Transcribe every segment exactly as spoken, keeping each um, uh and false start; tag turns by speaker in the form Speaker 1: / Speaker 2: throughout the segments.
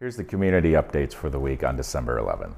Speaker 1: Here's the community updates for the week on December eleventh.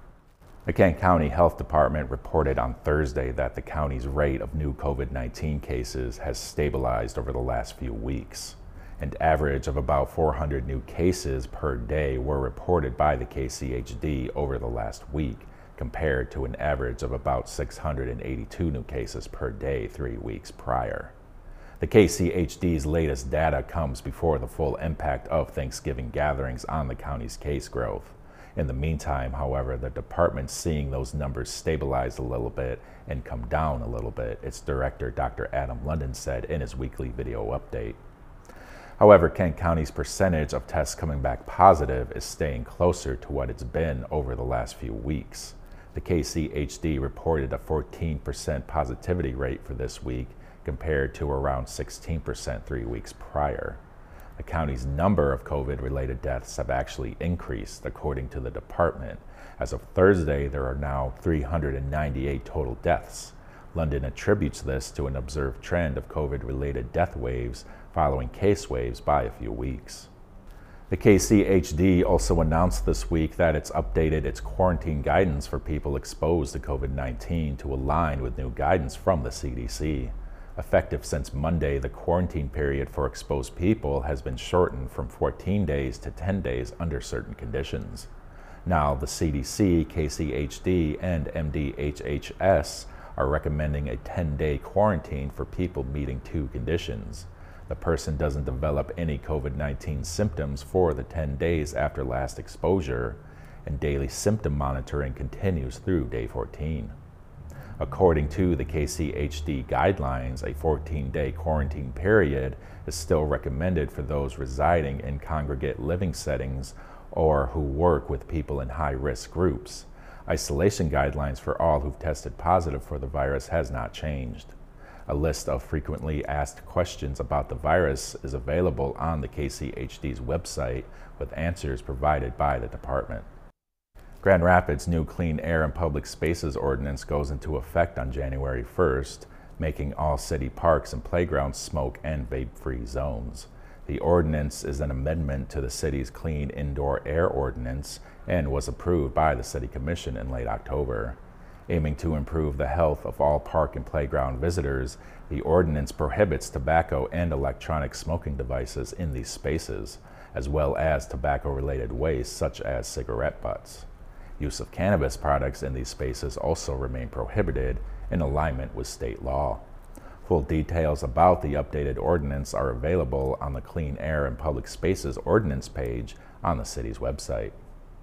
Speaker 1: The Kent County Health Department reported on Thursday that the county's rate of new COVID nineteen cases has stabilized over the last few weeks. An average of about four hundred new cases per day were reported by the K C H D over the last week, compared to an average of about six hundred eighty-two new cases per day three weeks prior. The K C H D's latest data comes before the full impact of Thanksgiving gatherings on the county's case growth. In the meantime, however, the department's seeing those numbers stabilize a little bit and come down a little bit, its director, Doctor Adam London, said in his weekly video update. However, Kent County's percentage of tests coming back positive is staying closer to what it's been over the last few weeks. The K C H D reported a fourteen percent positivity rate for this week, compared to around sixteen percent three weeks prior. The county's number of COVID-related deaths have actually increased, according to the department. As of Thursday, there are now three hundred ninety-eight total deaths. London attributes this to an observed trend of COVID-related death waves following case waves by a few weeks. The K C H D also announced this week that it's updated its quarantine guidance for people exposed to COVID nineteen to align with new guidance from the C D C. Effective since Monday, the quarantine period for exposed people has been shortened from fourteen days to ten days under certain conditions. Now, the C D C, K C H D, and M D H H S are recommending a ten-day quarantine for people meeting two conditions. The person doesn't develop any COVID nineteen symptoms for the ten days after last exposure, and daily symptom monitoring continues through day fourteen. According to the K C H D guidelines, a fourteen-day quarantine period is still recommended for those residing in congregate living settings or who work with people in high-risk groups. Isolation guidelines for all who've tested positive for the virus has not changed. A list of frequently asked questions about the virus is available on the K C H D's website, with answers provided by the department. Grand Rapids' new Clean Air and Public Spaces Ordinance goes into effect on January first, making all city parks and playgrounds smoke and vape-free zones. The ordinance is an amendment to the city's Clean Indoor Air Ordinance and was approved by the City Commission in late October. Aiming to improve the health of all park and playground visitors, the ordinance prohibits tobacco and electronic smoking devices in these spaces, as well as tobacco-related waste such as cigarette butts. Use of cannabis products in these spaces also remain prohibited in alignment with state law. Full details about the updated ordinance are available on the Clean Air and Public Spaces Ordinance page on the city's website.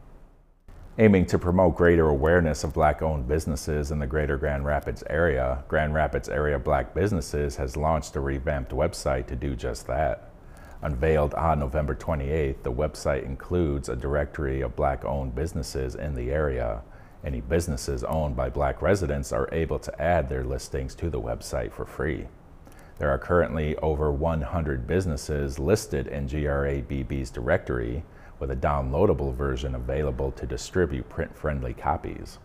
Speaker 1: Aiming to promote greater awareness of Black-owned businesses in the greater Grand Rapids area, Grand Rapids Area Black Businesses has launched a revamped website to do just that. Unveiled on November twenty-eighth, the website includes a directory of Black-owned businesses in the area. Any businesses owned by Black residents are able to add their listings to the website for free. There are currently over one hundred businesses listed in G R A B B's directory, with a downloadable version available to distribute print-friendly copies.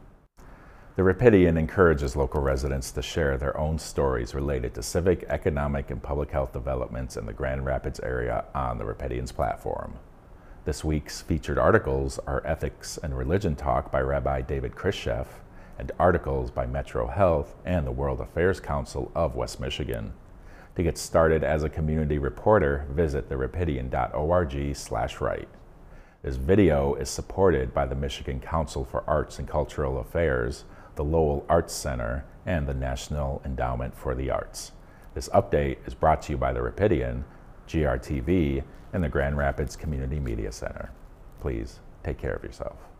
Speaker 1: The Rapidian encourages local residents to share their own stories related to civic, economic, and public health developments in the Grand Rapids area on the Rapidian's platform. This week's featured articles are Ethics and Religion Talk by Rabbi David Khrushchev and articles by Metro Health and the World Affairs Council of West Michigan. To get started as a community reporter, visit the rapidian dot org slash write. This video is supported by the Michigan Council for Arts and Cultural Affairs, the Lowell Arts Center, and the National Endowment for the Arts. This update is brought to you by the Rapidian, G R T V, and the Grand Rapids Community Media Center. Please take care of yourself.